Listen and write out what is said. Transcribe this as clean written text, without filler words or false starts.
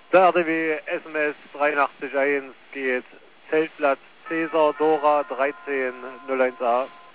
Der RDW SMS 83.1 geht Zeltplatz Cäsar Dora 1301A.